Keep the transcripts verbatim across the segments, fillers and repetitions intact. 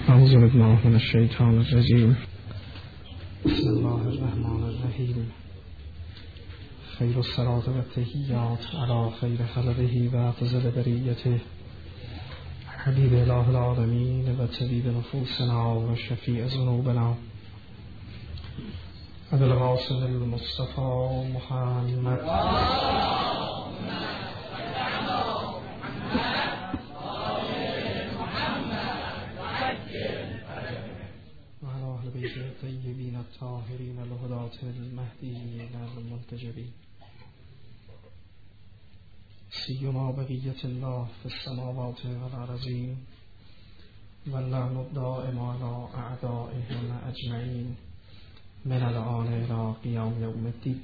أعوذ بالله من الشيطان الرجيم. بسم الله الرحمن الرحيم. خير الصلاة والتحيات على خير خلقه وأفضل بريته حبيب الله العالمين وطبيب نفوسنا وشفيع ذنوبنا أبي القاسم المصطفى محمد الطيبين الطاهرين الهداة المهديين المنتجبين سيما بقية الله في السماوات والأرضين واللعن الدائم على أعدائهم أجمعين من الآن إلى قيام يوم الدين.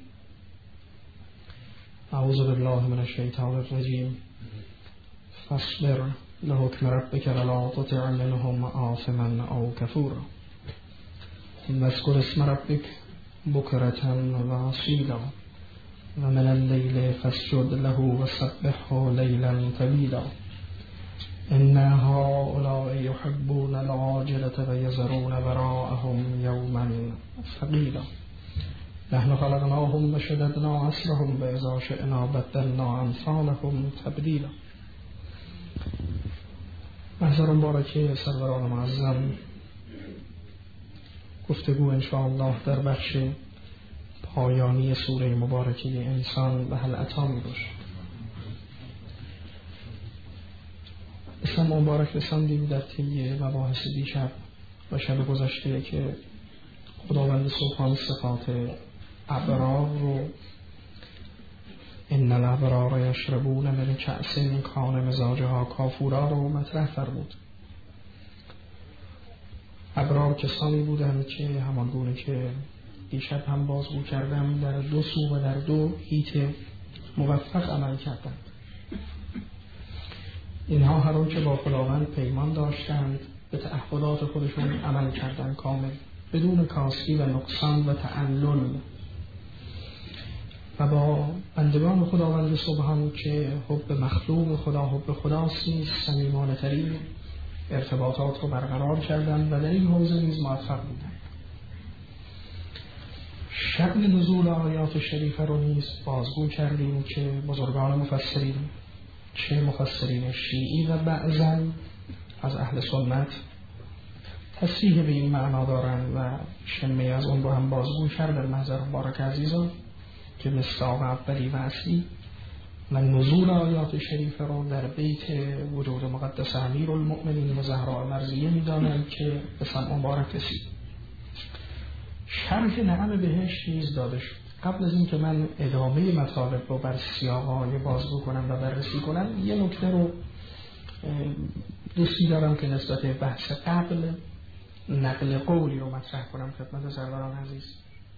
أعوذ بالله من الشيطان الرجيم. فاصبر لحكم ربك ولا تطع منهم آثما أو كفورا واذكر اسم ربك بكرة وأصيلا ومن الليل فاسجد له وسبحه ليلا طويلا إن هؤلاء يحبون العاجلة ويذرون وراءهم يوما ثقيلا نحن خلقناهم وشددنا أسرهم وإذا شئنا بدلنا أمثالهم تبديلا. محضر مبارکه سروران معظم، گفتگو انشاءالله در بخش پایانی سوره مبارکه انسان و هل اتی می باشه. اسم مبارک رساندیم در طی مباحث دیشب و شب گذشته که خداوند سبحان صفات ابرار رو ان الابرار یشربون من کأس کان مزاجها کافورا رو مطرح فرمود. ابرار کسانی بودند که همان گونه که دیشب هم بازگو کردم در دو سو و در دو هیت موفق عمل کردند. اینها هر اون که با خداوند پیمان داشتند به تعهدات خودشون عمل کردند کامل بدون کاسری و نقصان و تعلل و با بندگان خداوند سبحان که حب مخلوق خدا حب خداست نیست صمیمانه ترین ارتباطات رو برقرار کردن و در این حوزه نیز موفق بودن. شأن نزول آیات شریفه رو نیز بازگو کردیم که بزرگان مفسرین چه مفسرین شیعی و بعضاً از اهل سنت تصریح به این معنا دارن و شمه از اون رو هم بازگو کرد در محضر مبارک عزیزان که مصداق اولی و اصلی و نزول آیات شریفه رو در بیت وجود مقدس امیرالمؤمنین و زهراء مرضیه می‌دانند که به سمع مبارک رسید. شرح نعم بهشت نیز داده شد. قبل از این که من ادامه مطالب رو بر سیاق‌های بازگو کنم و بررسی کنم، یه نکته رو دوستی دارم که نسبت بحث قبل نقل قولی رو مطرح کنم خدمت سروران عزیز.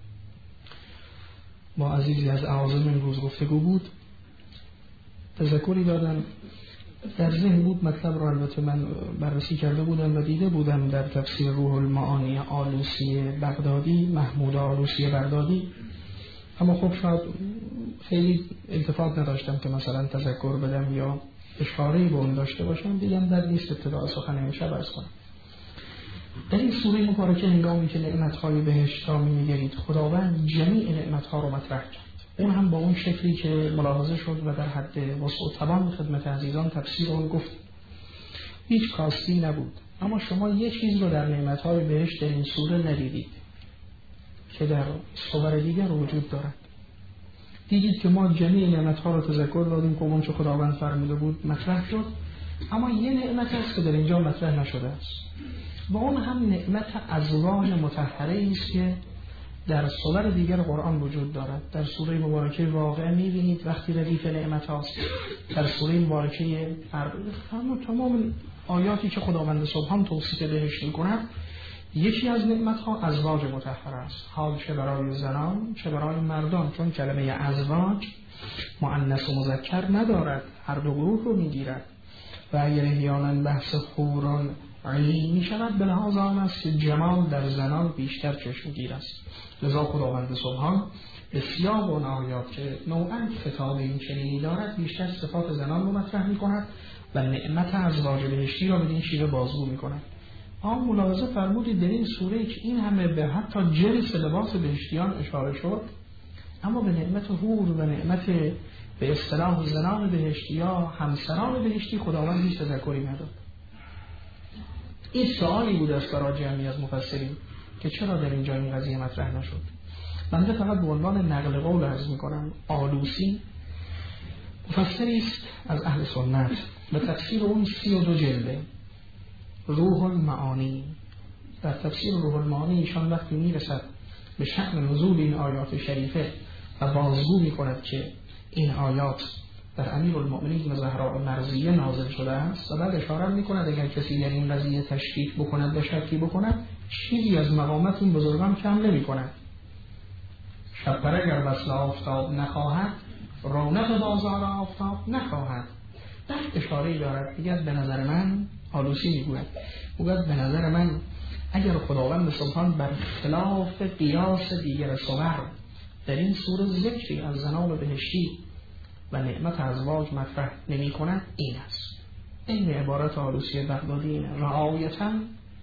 با عزیزی از اعاظم امروز گفتگو بود، تذکری دادم در ذهن بود، مطلب رو البته من بررسی کرده بودم و دیده بودم در تفسیر روح المعانی آلوسی بغدادی، محمود آلوسی بغدادی، اما خب شاید خیلی التفات نداشتم که مثلا تذکر بدم یا اشاره‌ای به اون داشته باشم. دیدم در نیست ابتداء سخن امشب عرض کنم. در این سوره مبارکه هنگامی که نعمت‌های بهشت را می‌نگرید، خداوند جمیع نعمت‌ها رو مطرح کرد، اون هم با اون شکلی که ملاحظه شد و در حد وسع و توان خدمت عزیزان تفسیر اون گفت. هیچ کاستی نبود، اما شما یه چیز رو در نعمت‌های بهشت این سوره ندیدید که در صور دیگر وجود دارد. دیدید که ما جمیع نعمت‌ها رو تذکر دادیم که اون چه خداوند فرموده بود مطرح شد، اما یه نعمت هست که در اینجا مطرح نشده است و اون هم نعمت ازواج مطهره است که در صور دیگر قرآن وجود دارد. در سوره مبارکه واقعه می‌بینید وقتی ردیف نعمت هاست، در سوره مبارکه فرمود تمام آیاتی که خداوند سبحان توصیف بهش می‌کند، یکی از نعمت ها ازواج مطهره است، حال چه برای زنان چه برای مردان، چون کلمه ازواج مؤنث و مذکر ندارد، هر دو گروه رو می‌گیرد و اگر احیانا بحث حوران عین می شود به لحاظ آن است که جمال در زنان بیشتر چشمگیر است. لذا خداوند سبحان بسیار اون آیات که نوعاً خطاب این چنینی دارد بیشتر صفات زنان رو مطرح می کند و نعمت ازواج بهشتی را به این شیوه بازگو می کند. آن ملاحظه فرمودید در این سوره که این همه به حتی جنس لباس بهشتیان اشاره شد، اما به نعمت حور و نعمت به اصطلاح زنان بهشتی یا همسران بهشتی خداوند هیچ تذکری نداد. این سوالی بود است برای جمعی از مفسرین که چرا در اینجا این قضیه مطرح نشد. بنده فقط به عنوان نقل قول عرض می‌کنم. آلوسی مفسری است از اهل سنت به تفسیر اون سی و دو جلده روح المعانی. در تفسیر روح المعانی ایشان وقتی میرسد به شأن نزول این آیات شریفه و بازگو میکند که این آیات در امیرالمؤمنین زهراء مرضیه نازل شده است و بعد اشاره میکند اگر کسی در این قضیه تشکیک بکند و شکی بکند چیزی از مقامت این بزرگان کم نمی کند. شب پر اگر وصل آفتاب نخواهد رونق بازار آفتاب نخواهد. در اشاره‌ای دارد دیگر به نظر من آلوسی میگوید میگوید به نظر من اگر خداوند سبحان بر خلاف قیاس دیگر صور در این سوره ذکری از زنان بهشتی و نعمت ازواج مطرح نمی کند این است. این عبارت آلوسی بغدادی اینه: رعایتاً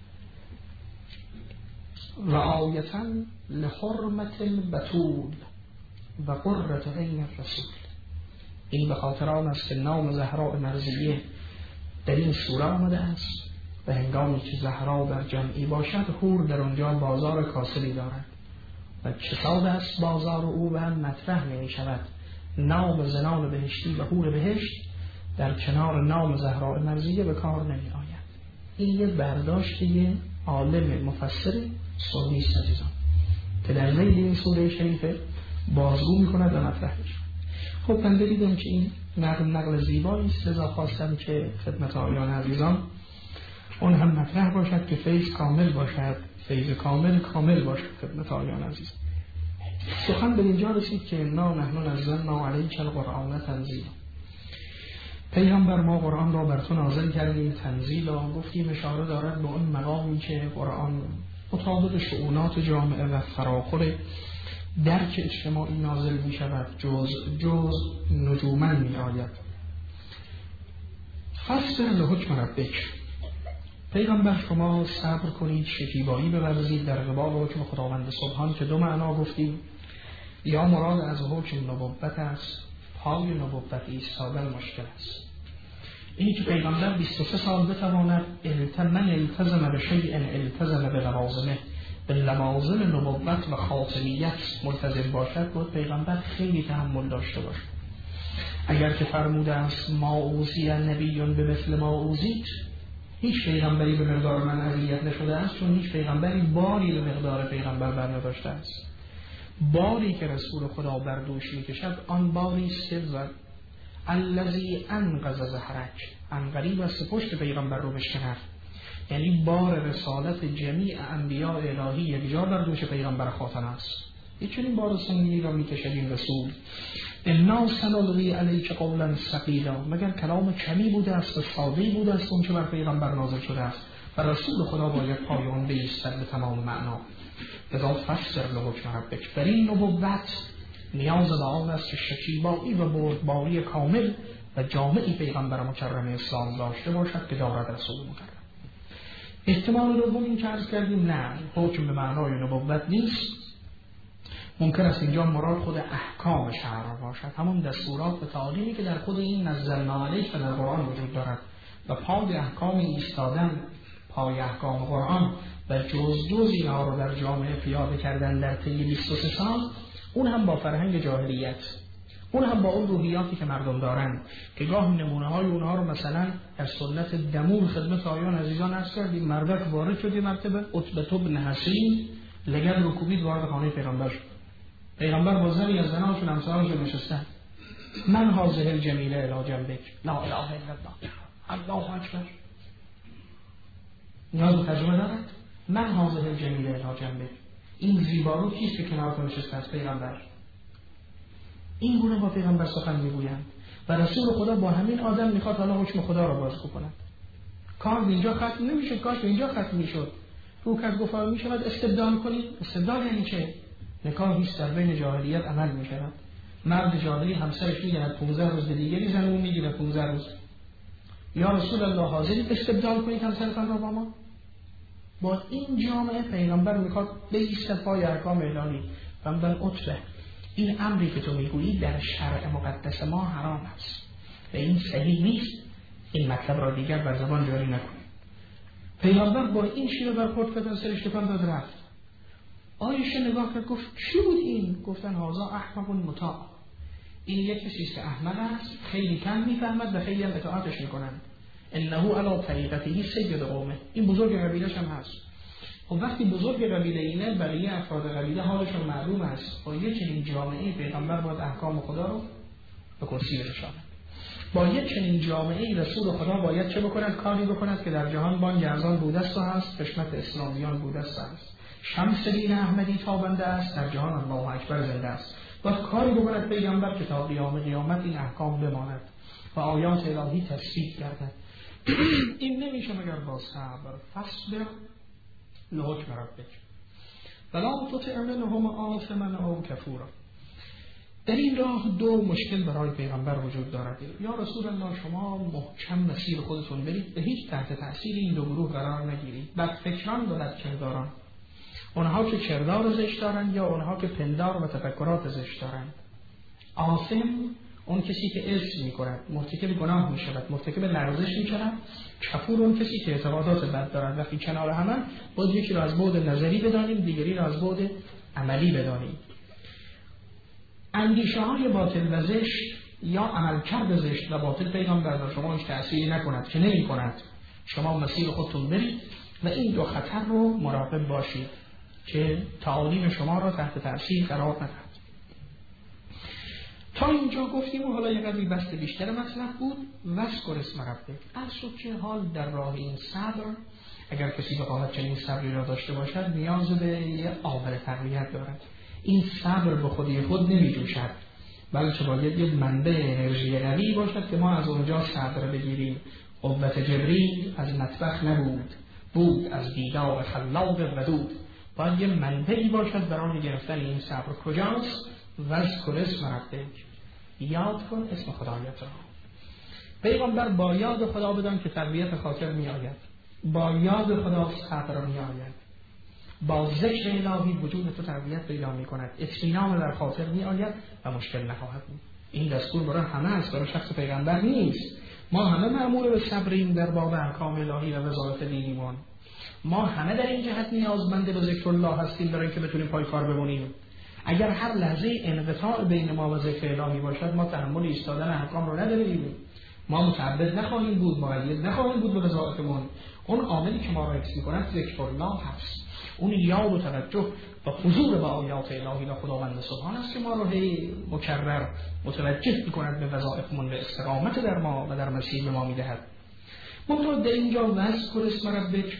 رعایتاً لحرمت البتول و قرة عین الرسول. این به خاطر آن است که نام زهراء مرضیه در این سوره آمده است و هنگامی که زهرا در جمعی باشد حور در آنجا بازار کاسبی دارد و کساد است بازار او و هم مطرح نمی شود. نام زنان بهشتی و حور بهشت در کنار نام زهراء مرضیه به کار نمی آید. این یک برداشت یه عالم مفسر سنی است عزیزان که در ذیل این سوره شریفه بازگو می کند و مطرح می شود. خب من دیدم که این نقل نقل زیبایی است، لذا خواستم که خدمت آیان عزیزان اون هم مطرح باشد که فیض کامل باشد، فیض کامل کامل باشد خدمت آیان عزیز. سخن به اینجا رسید که انا نحن نزلنا علیک القرآن تنزیلا. پیغمبر ما قرآن را بر تو نازل کردیم تنزیلا. گفتیم اشاره دارد به اون مقامی که قرآن مطابق شؤونات جامعه و فراخور درک اجتماعی نازل می شود، جز جز نجوما می آید. فاصبر لحکم ربک. پیغمبر شما صبر کنید، شکیبایی بورزید در قبال حکم خداوند سبحان که دو معنا گفتیم. یا مراد از حکم نبوت است، پای نبوت ایستادن مشکل است. اینی که پیغمبر بیست و سه سال بتواند من التزم به شیء التزم به لوازمه، به لوازم نبوت و خاتمیت ملتزم باشد، بود پیغمبر خیلی تحمل داشته باشد. اگر که فرموده است ما اوصی نبیون به مثل ما اوزید، هیچ پیغمبری به مقدار من اذیت نشده است، چون هیچ پیغمبری باری به مقدار پیغمبر بر نداشته است. باری که رسول خدا بر دوش میکشد آن باری است که الذی انقض ظهرک، ان قریب است پشت پیغمبر رو بشکند. یعنی بار رسالت جمیع انبیاء الهی یک جا بر دوش پیغمبر خاتم است. این چنین بار سنگینی را میکشد این رسول. انا سنلقی علیک قولا ثقیلا، مگر کلام کمی بوده است و ساده‌ای بوده است اون که بر پیغمبر نازل شده است و رسول خدا باید پایان بایستد به تمام معنا. لذا فاصبر لحکم ربک. در این نبوت نیاز به آن است که شکیبایی و بردباری کامل و جامعی پیغمبر مکرم اسلام داشته باشد که دارد رسول مکرم. احتمال دوم این که عرض کردیم نه، حکم به معنای نبوت نیست. ممکن است اینجا مراد خود احکام شرع باشد، همون دستورات و تعالیمی که در خود این نزلنا علیک در قرآن وجود دارد و پای احکام ایستادن، پای احکام قرآن و جز جز اینها رو در جامعه پیاده کردن در طی بیست و سه سال، اون هم با فرهنگ جاهلیت، اون هم با اون روحیاتی که مردم دارن که گاه نمونه های اونها رو مثلا در سنت دمون خدمت آیان عزیزان عرض کردیم. مردک وارد شد یه مرتبه عتبه بن حسین لگد رکوبید وارد خانه پیغمبر شد. پیغمبر با زنی از زناشون همسرانشون نشستن. من هذه الجمیله الی جنبک لا اله الا الله الله اکبر. نیاز به ترجمه دارد؟ من هذه الجمیله الی جنبک، این زیبارو کیست که کنار نشسته است؟ پیغمبر. این گونه با پیغمبر سخن میگویند و رسول خدا با همین آدم میخواد حالا حکم خدا را بازگو کند. کار اینجا ختم نمیشه، کاش اینجا ختم میشد. رو کس گفار میشود استبدال کنید. استبدال یعنی چه؟ نکاحی است در بین جاهلیت عمل میشود. مرد جاهلی همسرش میگیرد پانزده روز، به دیگری زن اون میگیره پانزده روز. یا رسول الله حاضرید استبدال کنید همسرتان را با ما؟ با این جامعه پیغمبر میخواد بیسته پای احکام الهی. فرمودن عتبه این امری که تو میگویی در شرع مقدس ما حرام است و این صحیح نیست، این مطلب را دیگر بر زبان جاری نکن. پیغمبر با این شیوه برخورد کرد، سرش تکان داد رفت. عایشه نگاه کرد گفت چی بود این؟ گفتن هذا احمق مطاع، این یک کسی است که احمق است، خیلی کم میفهمد و خیلی هم اطاعتش میکنند. انه علی طریقته سید قومه، این بزرگ قبیله‌ش هم هست. و وقتی بزرگ قبیله اینه بقیه افراد قبیله حالشون معلوم است. با یک چنین جامعه پیغمبر باید احکام خدا رو به کرسی برساند. با یک چنین جامعه رسول خدا باید چه بکند؟ کاری بکند که در جهان بانگ اذان بوده است و هست، قسمت اسلامیان بوده است است. شمس دین احمدی تابنده است، در جهان الله اکبر زنده است. باید کاری بکند پیغمبر که تا قیام قیامت این احکام بماند و آیات الهی تصدیق گردد. این نمیشه مگر با صبر. فصبر لحکم ربک ولا تطع منهم آثما او کفورا. در این راه دو مشکل برای پیغمبر وجود دارد. یا رسول الله شما محکم مسیر خودتون برید، به هیچ تحت تأثیر این دو گروه قرار نگیرید. بد فکران و بد کرداران، اونها که کردار زشت دارند یا اونها که پندار و تفکرات زشت دارند. آثم اون کسی که اسم می‌کند، مرتکب گناه می‌شود، مرتکب لرزش می‌شود. کفور اون کسی که اعتقادات بد دارد. وقتی کنار هم باید یکی را از بعد نظری بدانیم، دیگری را از بعد عملی بدانیم. اندیشه های باطل و زشت یا عملکرد زشت و باطل پیغمبر در شما هیچ تأثیری نکند که نمی کند. شما مسیر خودتون برید و این دو خطر رو مراقب باشید که تعالیم شما را تحت تأثیر قرار ندهد. تا اینجا گفتیم و حالا یه قدری بست بیشتر مطلب بود. وذکر اسم ربک. از چه حال در راه این صبر، اگر کسی بخواهد چنین صبری را داشته باشد نیاز به یه عامل تقویت دارد. این صبر به خودی خود نمی جوشد، بلکه باید یک منبع انرژی قوی باشد که ما از اونجا صبر بگیریم. قوت جبریل از مطبخ نبود، بود از دیدار خلاق ودود. باید یک منبعی باشد برای گرفتن این صبر. کجاست؟ وذکر اسم ربک، یاد کن اسم خدایت را. پیغمبر با یاد خدا بدان که تقویت خاطر می آید، با یاد خدا صبر می آید، با ذکر الهی وجود تو تقویت پیدا می کند، اطمینان در خاطر می آید و مشکل نخواهد بود. این دستور برای همه است، برای شخص پیغمبر نیست. ما همه مأمور به صبریم در باب احکام الهی و وظایف دینیمان. ما همه در این جهت نیازمند به ذکر الله هستیم برای اینکه بتونیم پای کار بمونیم. اگر هر لحظه انقطاع بین ما و ذکر الهی باشد ما تحمل ایستادن احکام رو نداریم. ما متعبد نخواهیم بود، مقید نخواهیم بود به وظایفمون. اون عاملی که ما را حفظ می‌کند ذکر الله هست. اون یاد و توجه و حضور به آیات الهی و خداوند سبحان است که ما رو هی مکرر متوجه می‌کند به وظایفمون، به استقامت در ما و در مسیر ما می‌دهد. منتها در اینجا وذکر اسم ربک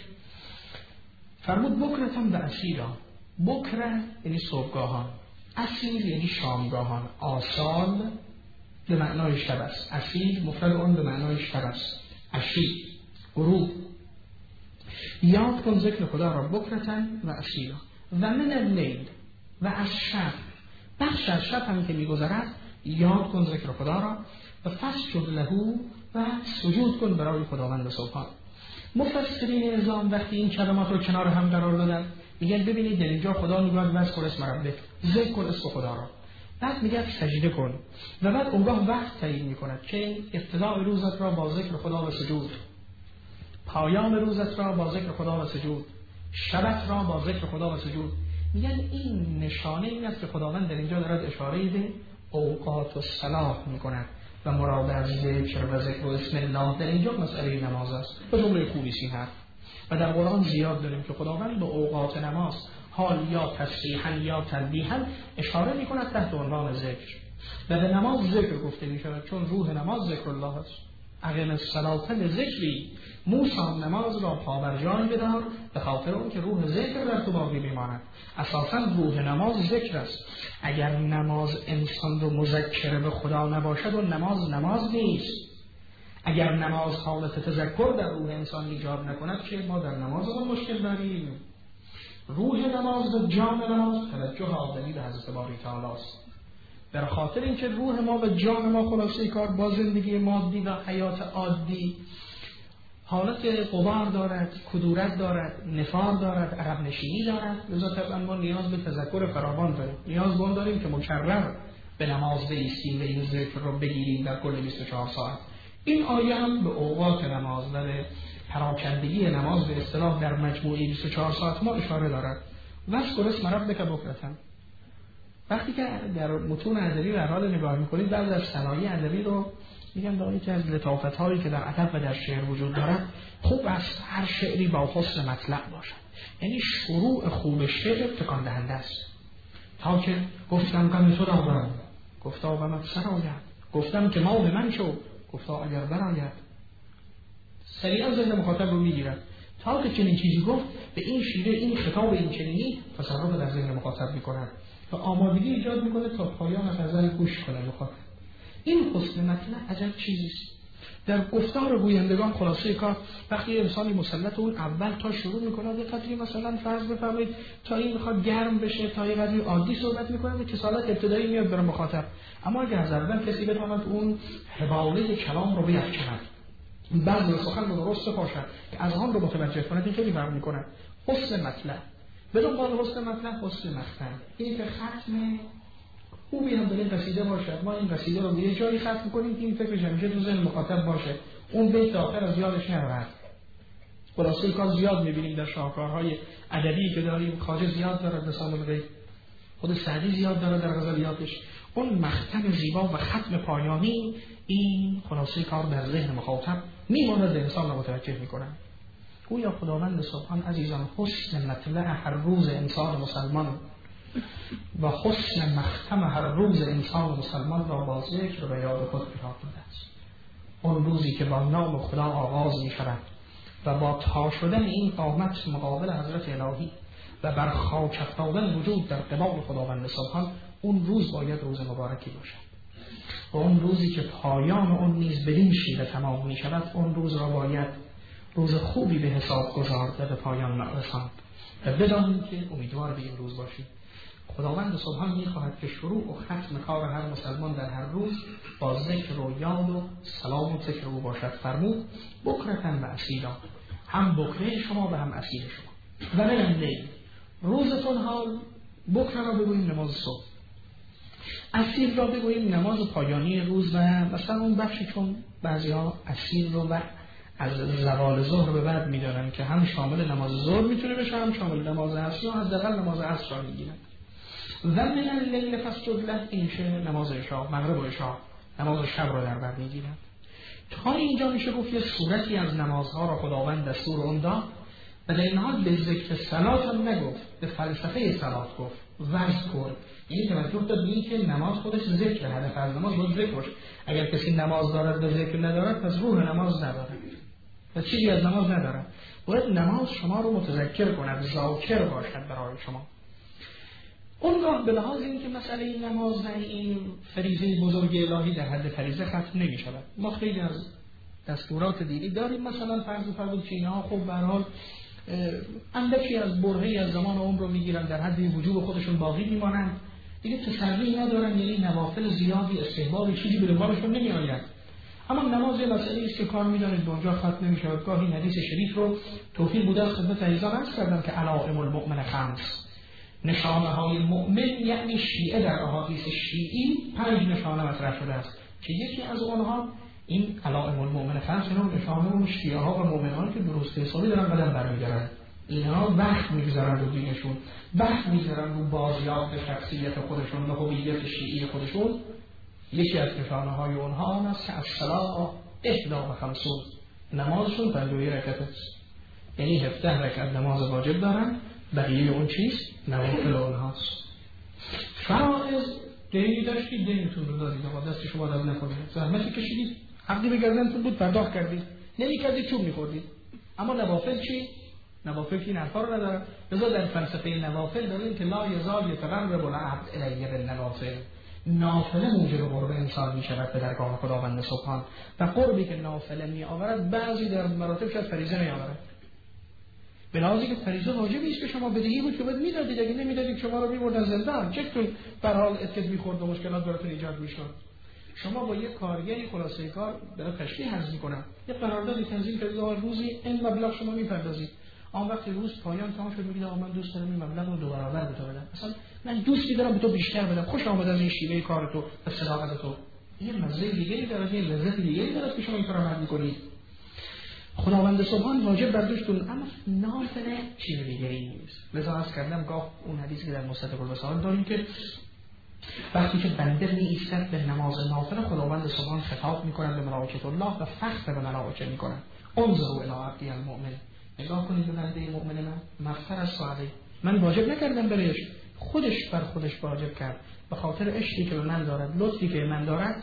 فرمود بکرتن و اصیلا. بکره یعنی صبحگاهان، اصیل یعنی شامگاهان. آسال به معنای شب است، اصیل مفرد اون به معنای شب است. عشی غروب. یاد کن ذکر خدا را بکرتن و اصیلا. و من اللیل و از شب، بخش از شب هم که میگذرد یاد کن ذکر خدا را و فسجد له و سجود کن برای خداوند سبحان. مفسرین اعظام وقتی این کلمات رو کنار هم قرار دادن میگن ببینید در اینجا خدا میگه وذکر اسم ربک، ذکر اسم خدا را، بعد میگه سجده کن و بعد اونگاه وقت تعیین میکند که ابتداء روزت را با ذکر خدا و سجود، پایان روزت را با ذکر خدا و سجود، شبت را با ذکر خدا و سجود. میگن این نشانه این است که خداوند در اینجا دارد اشاره به اوقات الصلاح میکند و مراد از ذکر و ذکر و اسم الله در اینجا مسئله نماز است. به جمله خوبی سی هست و در قرآن زیاد داریم که خداوند به اوقات نماز حال یا تسبیحا یا تنبیحا اشاره میکند تحت عنوان ذکر و به نماز ذکر گفته میشود چون روح نماز ذکر الله است. اقیم الصلاة لذکری، موسی نماز را پابرجای بدار به خاطر اون که روح ذکر در تو باقی میماند. اساسا روح نماز ذکر است. اگر نماز انسان رو مذکر به خدا نباشد و نماز نماز نیست. اگر نماز حالت تذکر در روح انسان ایجاد نکند که ما در نمازمون مشکل داریم. روح نماز و جان نماز توجه آدمی به حضرت باری تعالی است. در خاطر اینکه روح ما و جان ما خلاصه کار با زندگی مادی و حیات عادی حالت غبار دارد، کدورت دارد، نفار دارد، عرب نشینی دارد. لذا طبعا ما نیاز به تذکر فراوان داریم، نیاز به اون داریم که مکرر به نماز بایستیم و این ذکر رو بگیریم در کل بیست و چهار ساعت. این آیه هم به اوقات نماز و به پراکندگی نماز به اصطلاح در مجموعه بیست و چهار ساعت ما اشاره دارد. واذکر اسم ربک بکرة. وقتی که در متون ادبی در حال نگاه می‌کنید بعضی از صنایع ادبی رو میگم در یکی از لطافت‌هایی که در ادب و در شعر وجود دارد، خوب است هر شعری با حسن مطلع باشد. یعنی شروع خوب شعر تکان دهنده است. تا که گفتم غم تو دارم، گفتا غمت سرآید، گفتم که ما به من شو، گفتا اگر برآید. سریعا ذهن مخاطب رو میگیرد. تا که چنین چیزی گفت به این شیوه این خطاب این چنینی تصرف در ذهن مخاطب میکند و آمادگی ایجاد میکنه تا پایان غزل گوش کنه مخاطب. این حسن مطلع عجب چیزیست. در گفتار گویندگان خلاصه کار وقتی انسانی مسلط اون اول تا شروع میکنه به قدری مثلا فرض بفرمایید تا این میخواد گرم بشه تا یه قدری عادی صحبت میکنه که کسالت ابتدایی میاد بر مخاطب. اما اگر از اول کسی بتواند اون حواله کلام رو بیفکند، بعضی سخن رو درست باشد که از آن رو متوجه کند، این خیلی فرق میکنه. حسن مطلع به دنبال حسن مطلع حسن مختم، این که ختم خوبی هم داره قصیده باشد. ما این قصیده رو به یه جایی ختم می‌کنیم که این فکر همیشه تو ذهن مخاطب باشه، اون بیت آخر از یادش نرود. خلاصه کار زیاد می‌بینیم در شاهکارهای ادبی که داریم. خواجه زیاد داره لسان الغیب، خود سعدی زیاد داره در غزلیاتش. اون مختم زیبا و ختم پایانی این خلاصه کار در ذهن مخاطب میماند، انسان رو متوجه می‌کنه. گویا خداوند سبحان عزیزان حسن مطلع هر روز انسان مسلمان و حسن مختم هر روز انسان مسلمان را با ذکر به یاد خود قرار داده است. اون روزی که با نام خدا آغاز می شود و با تا شدن این قامت مقابل حضرت الهی و بر خاک افتادن وجود در قبال خداوند سبحان، اون روز باید روز مبارکی باشد. و اون روزی که پایان اون نیز بدین شیوه تمام می شود، اون روز را باید روز خوبی به حساب گذارد و به پایان رساند. و بدانیم که امیدوار به این روز باشیم. خداوند سبحان می‌خواهد که شروع و ختم کار هر مسلمان در هر روز با ذکر و یاد و سلام و ذکر او باشد. فرمود بکرتن و اصیلا، هم بکره شما و هم اصیل شما. و من لیل روزتون حال بکره را بگوییم نماز صبح، اصیل را بگوییم نماز پایانی روز. و مثلا اون بخشی چون بعضی ها اصیل رو و از زوال ظهر به بعد می‌دارن که هم شامل نماز ظهر میتونه بشه هم شامل نماز عصر، از حداقل نماز عصر را میگیرن. و من اللیل فاسجد له، این میشه نماز عشاء، مغرب و عشاء، نماز شب رو در بر میگیرن. تا اینجا میشه گفت یه صورتی از نمازها را خداوند دستور اون داد و در این حال به ذکر صلات هم نگفت، به فلسفه صلات گفت. وذکر یعنی توجه داد به این که نماز خودش ذکر، هدف از نماز باید ذکر باشه. اگر کسی نماز دارد و ذکر ندارد پس روح نماز ندارد و چیزی از نماز ندارد. باید نماز شما رو متذکر کند، ذاکر باشد برای شما. اونگاه به لحاظ این که مسئله نماز و این فریضه بزرگ الهی در حد فریضه ختم نمی شود. ما خیلی از دستورات دینی داریم، مثلا فرض فرض که اینها خب به هر حال اندکی از برهه‌ای از زمان عمر رو میگیرن، در حد وجوب خودشون باقی میمانند، دیگه تسری ندارن، یعنی نوافل زیادی استحباب چیزی به دنبالشون نمی آید. اما نماز مسئله است که کار می‌دانید به اونجا ختم نمی‌شود. گاهی حدیث شریف رو توفیق بوده از خدمت عزیزان عرض کردم که علائم المؤمن خمس، نشانه های مؤمن یعنی شیعه در احادیث شیعی پنج نشانه مطرح شده است که یکی از اونها این علائم المؤمن خمس، اینا نشانه اون شیعه ها و مؤمنان که درست حسابی دارن قدم برمی‌دارن، اینها وقت می‌گذارن رو دینشون، وقت می‌ذارن رو بازیافت شخصیت خودشون و هویت شیعی خودشون. یکی از نشانه های اونها آن است که الصلاة احدا و خمسون، نمازشون پنجاه و یک رکعت است، یعنی هفده رکعت نماز واجب دارن، بقیه اون چیز نوافل اونهاست. فرائض دینی داشتید، دینتون رو دادید، آقا دست شما داد نکنید، زحمتی کشیدید، حقی به گردنتون بود پرداخت کردید، نمی کردید چوب میخوردید. اما نوافل چی؟ نوافل که این حرفا رو ندارن. لذا در فلسفه نوافل داریم که لا یزال یتقرب العبد الیه بالنوافل، نافله موجب قرب انسان می شود به درگاه خداوند سبحان، و قربی که نافله می آورد بعضی در مراتب شاید فریضه می آورد. به لحاظی که فریضه واجبی است که شما بدهی بود که باید میدادید، اگه نمیدادید شما رو میبردن زندان، چطور به حال اتکد میخورد و مشکلات براتون ایجاد میشد. شما با یک کارگری خلاصه کار برای تشریح حذف میکنم یه قراردادی تنظیم کردید روزی این مبلغ شما میپردازید، آن وقتی روز پایان تمام شد میگید آقا من دوست دارم این مبلغ رو دو برابر به تو بدم، مثلا من دوستی دارم به تو بیشتر بدم، خوش آمد از این شیوه کار تو و صداقت تو. این مزه دیگری داره، این لذت دیگری داره که شما این کارو رد میکنید. خداوند سبحان واجب بر دوشتون، اما نافله چیز دیگری نیست. لذا عرض کردم گاه اون حدیثی که در مستدرک الوسائل داریم که وقتی که بنده می ایستد به نماز نافله، خداوند سبحان خطاب میکند به ملائکه الله و فخر به ملائکه میکند انظروا الی عبدی المؤمن، نگاه کنید به بنده مؤمن من، مغفر از ساعده، من واجب نکردم برایش، خودش بر خودش واجب کرد، به خاطر عشقی که به من دارد، لطفی که به من دارد،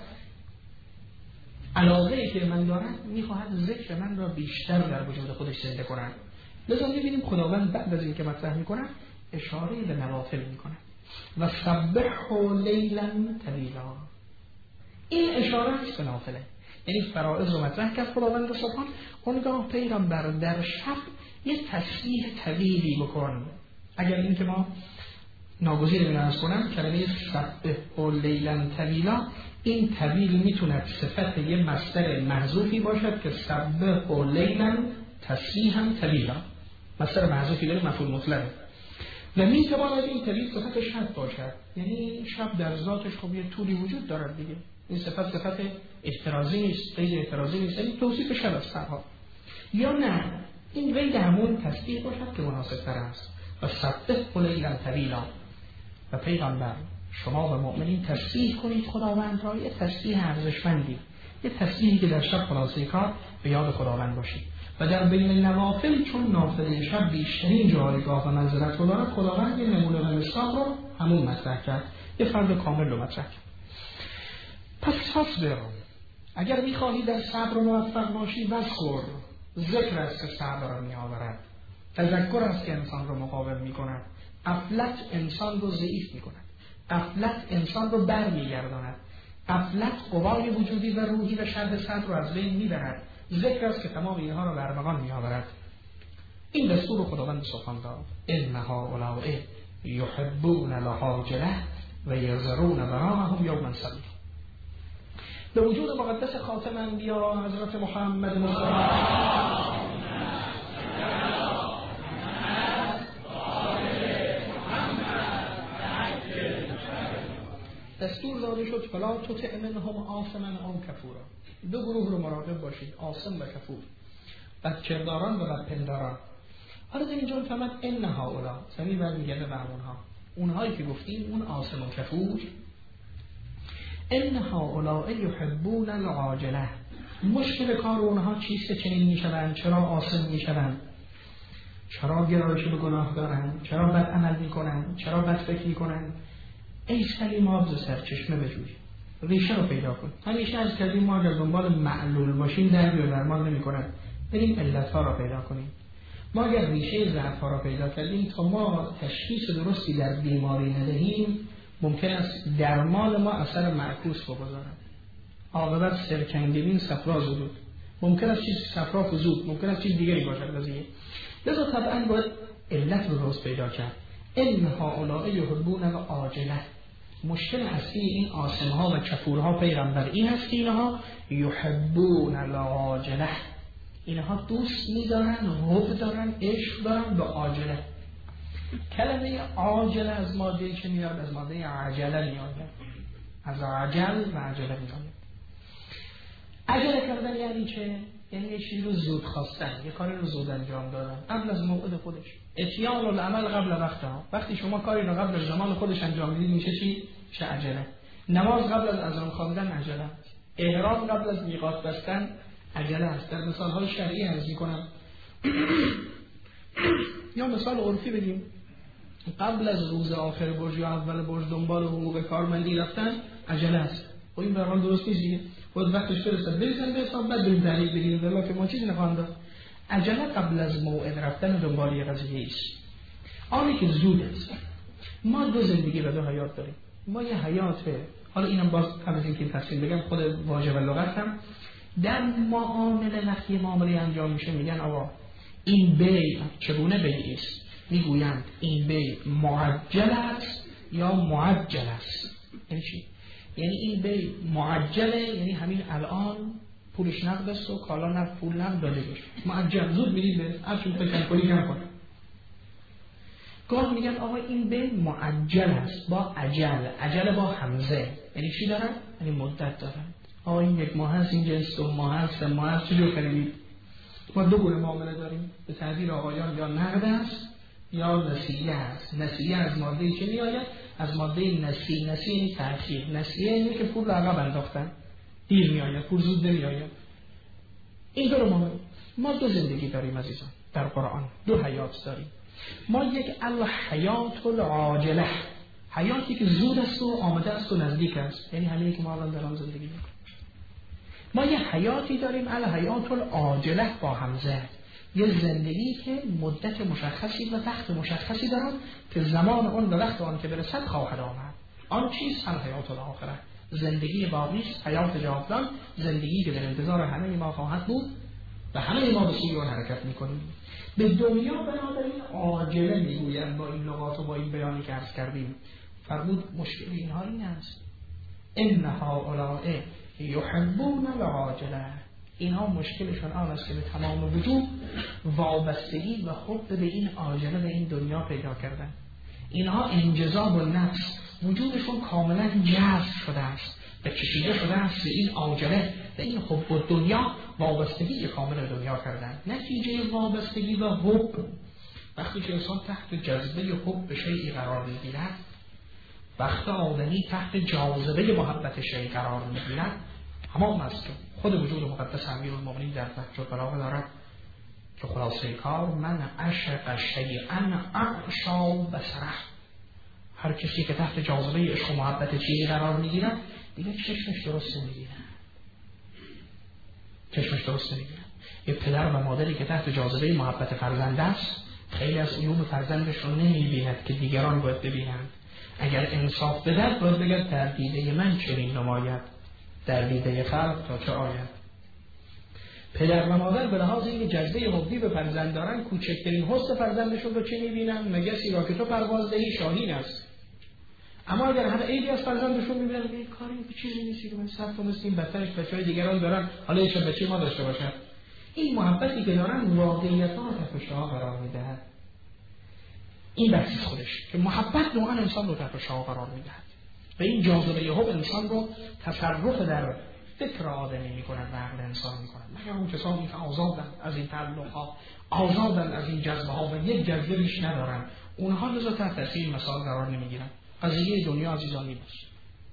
علاقه‌ای که من دارد، میخواهد ذکر من را بیشتر در وجود خودش زنده کند. لذا میبینیم خداوند بعد از این که مطرح میکنه اشاره به نوافل میکنه و سبحوا لیلا طویلا. این اشاره است به نافله، یعنی فرائض رو مطرح کرد خداوند سبحان، اونگاه پیغمبر در شب یه تسبیح طویلی بکن. اگر این که ما ناگزیر بناس کنم کلمه سبحوا لیلا طویلا، این طویل میتونه صفت یه مصدر محذوفی باشد که سبحوا لیلا تسبیحا طویلا، مصدر محذوفی داره مفعول مطلقه، و میتواند این طویل صفت شب باشد، یعنی شب در ذاتش خب یه طولی وجود دارد دیگه، این صفت صفت احترازی نیست، غیر احترازی نیست، یعنی توصیف شب است تنها. یا نه این غیر همون تسبیح باشد که مناسب تر است و سبحوا لیلا طویلا. و پیغمبر شما و مؤمنین تسبیح کنید خداوند را، یه تسبیح ارزشمندی، یه تسبیحی که در شب خلاصه کار به یاد خداوند باشید. و در بین نوافل چون نافله شب بیشترین جایگاه و منزلت رو دارد، خداوند یه نمونه و مثال رو همون مطرح کرد، یه فرد کامل رو مطرح کرد. پس فصبر، اگر میخواهی در صبر موفق باشی، وذکر، ذکر است که صبر را میآورد، تذکر است که انسان رو مقاوم میکند، غفلت انسان رو ضعیف میکند، غفلت انسان رو برمیگرداند، غفلت قوای وجودی و روحی و شرح صدر رو از بین میبرد، ذکر است که تمام اینها رو برمغان میآورد. این دستور خداوند سبحان داد، ان هؤلاء یحبون العاجله و یذرون وراءهم یوما ثقیلا. به وجود مقدس خاتم انبیا حضرت محمد مصطفی دستور داده شد فلا تطع منهم آثما او کفورا. دو گروه رو مراقب باشید، آثم و کفور، بدکرداران و بدپنداران. حالا در اینجا فهمت ان هؤلاء زمین برمیگرده به اونها، اونهایی که گفتیم اون آثم و کفور. ان هؤلاء یحبون العاجله، مشکل کار اونها چیست که چنین میشوند؟ چرا آثم میشوند؟ چرا گرایش به گناه دارند؟ چرا بد عمل میکنند؟ چرا بد فکر میکنند؟ ای سلیم آب ز سرچشمه بجوی، ریشه رو پیدا کن. همیشه از کردیم ما اگر دنبال معلول باشیم درد و درمان نمی کنند، بریم علت ها را پیدا کنیم. ما اگر ریشه ضعف ها را پیدا کردیم تا ما تشخیص درستی در بیماری ندهیم، ممکن است درمان ما اثر معکوس بگذارد، عاقبت سرکنگبین صفرا زود، ممکن است چیز صفرا فزود، ممکن است چیز دیگری باشد قضیه. لذا طبعا باید علت رو درست پیدا کرد. ان هؤلاء یحبون العاجله، مشکل اصلی این آثم‌ها و کفورها پیغمبر این است که اینها یحبون العاجله، اینها دوست می‌دارن، حب دارن، عشق دارن به عاجله. کلمه عاجله از ماده که میاد از ماده عجله میاد، از عجل و عجله میاد. عجله کردن یعنی چه؟ یعنی یه چیزی رو زود خواستن، یه کاری رو زود انجام دادن قبل از موعد خودش. اتیان العمل قبل وقتها، وقتی شما کاری رو قبل از زمان خودش انجام میدید میشه چی؟ میشه عجله. نماز قبل از اذان خواندن عجله، احرام قبل از میقات بستن عجله است. در مثال‌های شرعی عرض می‌کنم یا مثال عرفی بگیم، قبل از روز آخر برج یا اول برج دنبال حقوق کارمندی رفتن عجله است. و این به هر حال درست نیست دیگه، خود وقتش برسه بریزن به حساب بعد بریم تحلیل بگیریم، ولی که ما چیزی نخواهیم. عجله قبل از موعد رفتن دنبال یه قضیه است، آنی که زود است. ما دو زندگی و دو حیات داریم. ما یه حیاته، حالا اینم باز قبل از اینکه تفصیل بگم خود واژه و لغت هم در معامله وقتی معامله انجام میشه میگن آقا این بیع چگونه بیعی است؟ میگویند این بیع معجل است یا معجل است. یعنی چی؟ یعنی این بیع معجله، یعنی همین الان پولش نقد است و کالا نقد پول نقد داده بشه، معجل زود میدید به هر چی میخوای کم کنی کم کن. گاه میگن آقا این بیع معجل است با عجل، عجل با همزه، یعنی چی دارن؟ یعنی مدت دارن. آقا این یک ماه هست، این جنس دو ماه هست، سه ماه هست، چجور خریدید؟ ما دو گونه معامله داریم، به تعبیر آقایان یا نقد است یا نسیه است. نسیه از ماده چه میآید؟ از ماده نسی. نسی یعنی تأخیر. نسیه یعنی که پول رو عقب انداختن، دیر میآید، پول زود نمیآید. این دو رو ما ما دو زندگی داریم عزیزان در قرآن، دو حیات داریم. ما یک الحیات العاجله، حیاتی که زود است و آمده است و نزدیک است، یعنی همینی که ما الان در آن زندگی میکنیم. ما یه حیاتی داریم الحیات العاجله با همزه، یه زندگی که مدت مشخصی و وقت مشخصی دارن که زمان اون و وقت آن که برسد خواهد آمد. آن چیز الحیات الاخره، زندگی باقی است، حیات جاودان، زندگی که در انتظار همه ما خواهد بود و همه ما به سوی آن حرکت میکنیم. به دنیا بنابراین عاجله میگویند با این لغات و با این بیانی که عرض کردیم. فرمود مشکل اینها این است، ان هؤلاء یحبون العاجله، اینها مشکلشون آن است که به تمام وجود وابستگی و حب به این عاجله به این دنیا پیدا کردن. اینها انجذاب النفس، وجودشون کاملا جذب شده است و کشیده شده است به این عاجله، به این حب و دنیا، وابستگی کامل دنیا کردن. نتیجه وابستگی و حب وقتی که انسان تحت جذبه حب به شیئی قرار میگیرد، وقتی آدمی تحت جاذبه محبت شیئی قرار میگیرد، همون است که خود وجود مقدس امیرالمومنین در نهج البلاغه دارد که خلاصه کار من عشق شیئا اعشا بصره، هر کسی که تحت جاذبه عشق و محبت چیزی قرار میگیرد دیگه چشمش درست نمیگیره، چشمش درست نمیگیره. یه پدر و مادری که تحت جاذبه محبت فرزند است، خیلی از عیوب فرزندش رو نمیبیند که دیگران باید ببینند. اگر انصاف بدهد باید بگه در دیده من چنین نماید، در دیده خلق تا چه آید. پدر و مادر به لحاظ اینکه جذبه حبی به فرزند دارن، کوچکترین حسن فرزندشون رو چه میبینن؟ مگسی را که تو پرواز دهی شاهین است. اما اگر هر عیبی از فرزندشون میبینن، این کاری به چیزی نیستی که من صد تا مثل این بدترش بچه‌های دیگران دارن، حالا ایشون بچه ما داشته باشن. این محبتی که دارن واقعیت ها تحت شعاع قرار میدهد. این بحثی خودش که محبت نوعا انسان رو تحت شعاع قرار میدهد و این جاذبه حب انسان رو تصرف در فکر آدمی میکنند و عقل انسان میکنند. مگر اون کسانی که آزادن از این تعلق ها، آزادن از این جذبه ها و یک جذبه بیش ندارن، اونها لذا تحت تاثیر مسائل قرار نمیگیرن. قضیه دنیا عزیزان نیست.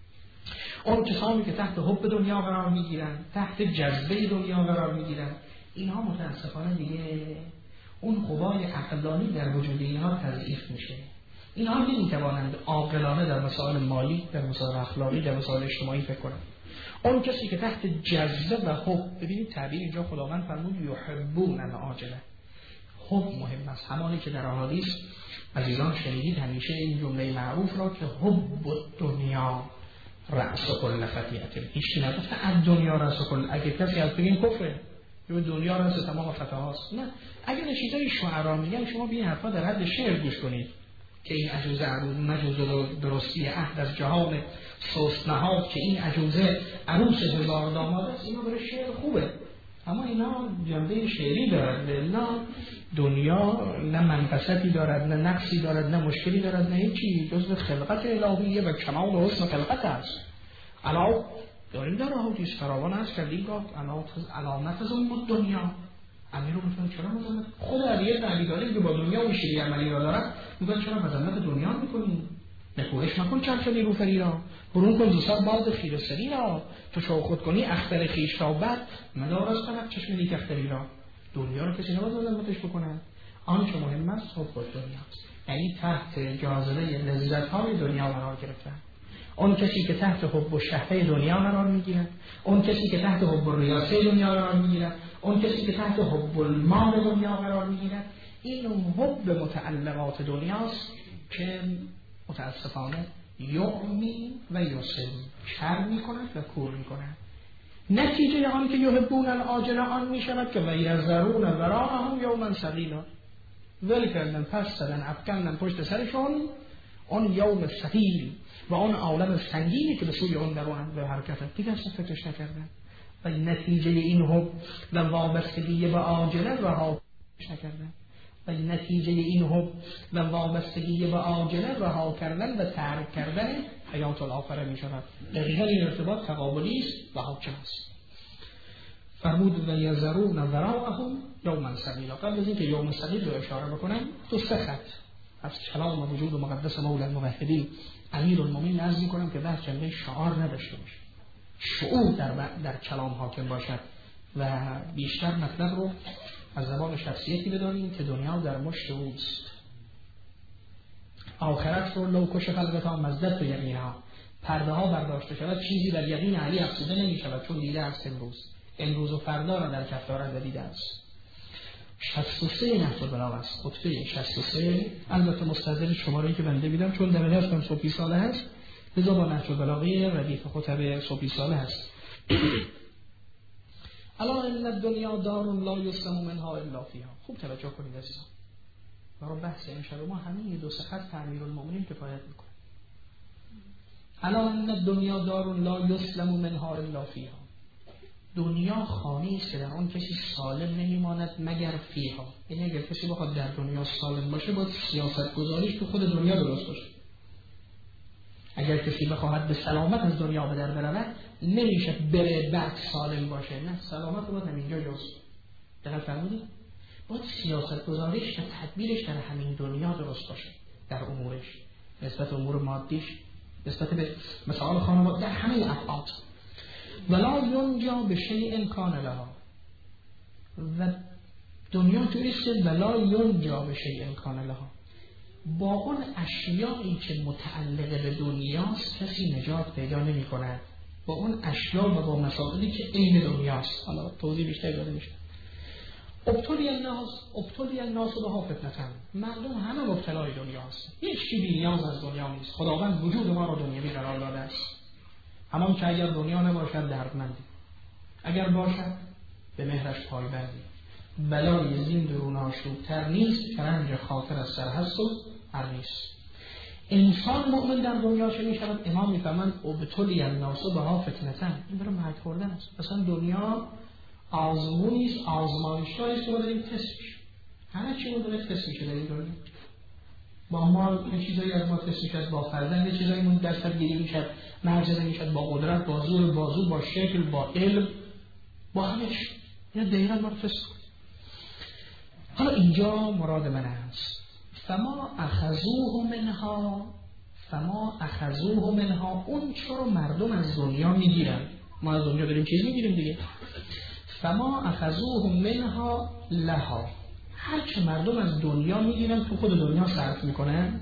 اون کسانی که تحت حب دنیا قرار میگیرن، تحت جذبه دنیا قرار میگیرن، اینها متاسفانه دیگه اون قوای عقلانی در وجود اینها تضعیف میشه. اینها نمیتوانند عاقلانه در مسائل مالی، در مسائل اخلاقی، در مسائل اجتماعی فکر کنند. اون کسی که تحت جذبه و حب، ببینید تعبیر اینجا خداوند فرمود یحبون العاجله، حب مهم است. همانی که در احادیث عزیزان شنیدید همیشه این جمله معروف را که حب الدنیا رأس کل خطیئه، هیچ کی نگفته از دنیا رأس کل. اگه کسی از بگین کفره، به دنیا رأس تمام خطاهاست، نه. اگر چیزای شعرا میگن شما به این حرفا در حد شعر گوش کنید که این عجوزه عروس مجوز درستی عهد از جهان سست نهاد، که این عجوزه عروس هزار داماد است، اینا برای شعر خوبه، اما اینا جنبه شعری دارد. نه دنیا نه منفستی دارد، نه نقصی دارد، نه مشکلی دارد، نه هیچی، جزء خلقت الهیه و کمال و حسن خلقت است. علاوه داریم در احادیث فراوان است که دیگه علامت از اون دنیا امیر رو میتونه چرا مزمت خود علیه نبی داره که با دنیا و شیری عملی را دارد، میگن چرا مزمت دنیا میکنی؟ نکوهش مکن چرچ نیرو فری را، برون کن دوسر باد خیر سری را، تو شو خود کنی اختر خیش تا بد مدار از قلب چشم نیک اختری را. دنیا رو کسی نباید مزمتش بکنه. آنچه مهم است حب دنیاست، یعنی تحت جاذبه لذت های دنیا قرار گرفتن. اون کسی که تحت حب و شهوه دنیا قرار میگیره، اون کسی که تحت حب و ریاسه دنیا قرار میگیره، اون کسی که تحت حب المال دنیا قرار میگیره، این حب متعلقات دنیاست که متاسفانه یعمی و یسم، کر میکند و کور میکند. نتیجه آن که یحبون العاجله آن میشود که ویذرون وراءهم یوما ثقیلا، ول کردن، پس زدن، افکندن پشت سرشون اون یوم ثقیل و اون عالم سنگینی که به سوی اون درون به حرکت دیگه اصلا فکرش نکردن و نتیجه این حب و وابستگی به عاجله رها نکردن و نتیجه این حب و وابستگی به عاجله رها کردن و ترک کردن حیات الاخره می شود. دقیقا این ارتباط تقابلی است و حاکم است. فرمود و یذرون وراءهم یوما ثقیلا. قبل از اینکه یوم ثقیل رو اشاره بکنم دو سه خط از کلام و وجود و مقدس مولا الموحدین امیرالمومنین عرض می‌کنم که بحث جنبه شعار نداشته باشه، شعور در در کلام حاکم باشد و بیشتر مطلب رو از زبان شخصیتی بدانیم که دنیا در مشت اوست. آخرت رو لو کشف الغطا مزدت و یقینا، پرده ها برداشته شود چیزی در یقین علی افزوده نمی شود، چون دیده است امروز امروز و فردا را در کف دارد و دیده است. شصت و سه نهج البلاغه است، خطبه شصت و سه. البته مستدل شماره‌ای که بنده میدم چون در هستم صبحی ساله هست، لذا با نهج البلاغه ردیف خطبه صبحی ساله هست. الا ان الدنیا دار لا یسلم منها الا فیها. خوب توجه کنید عزیزان، برای بحث امشب ما همین دو سه خط امیرالمومنین کفایت میکنه. الا ان الدنیا دار لا یسلم منها الا فیها. دنیا خانه‌ای است که در آن کسی سالم نمیماند مگر فیها. یعنی اگر کسی بخواد در دنیا سالم باشه باید سیاست گذاریش تو خود دنیا درست باشه. اگر کسی بخواهد به سلامت از دنیا به در برود نمیشه بره بعد سالم باشه، نه، سلامت رو باید همینجا جز دقیق فرمودید؟ باید سیاست گذاریش و تدبیرش در همین دنیا درست باشه، در امورش، نسبت امور مادیش، نسبت به مسائل خانواده، در همین ابعاد. ولا ینجا به شیء کان لها. و دنیا تویست که ولا ینجا به شیء کان لها، با اون اشیایی که متعلق به دنیاست کسی نجات پیدا نمی کند، با اون اشیا و با مسائلی که عین دنیاست. حالا توضیح بیشتر داده میشه. ابتلی الناس ابتلی الناس بها فتنه. مردم همه مبتلای دنیاست، هیچ چیزی بی‌نیاز از دنیا نیست. خداوند وجود ما رو دنیوی قرار داده است، همان که اگر دنیا نباشد دردمندی، اگر باشد به مهرش پایبندی. بلای زین درون آشوب‌تر نیست که رنج خاطر از سر هست و هر نیست. انسان مؤمن در دنیا چه می شود؟ امام می فرمند ابتلی الناس بها فتنتن. این برای مرگ خوردن است. مثلا دنیا آزمونی است، آزمایشگاهی است که ما داریم تست میشه. همه چی رو داره تست میشه در این دنیا. با ما یه چیزایی از ما تست میشه، با فرزند یه چیزایی مون درصد گیری میشه، مرجع میشه، با قدرت، با زور، بازو، با شکل، با علم، با همه چی. یا دقیقاً ما رو تست کنیم. حالا اینجا مراد من است فما اخذوه منها فما اخذوه منها. اون چرا مردم از دنیا میگیرن، ما از دنیا داریم چیز میگیریم دیگه. فما اخذوه منها لها. هر چه مردم از دنیا میگیرن تو خود دنیا صرف میکنن.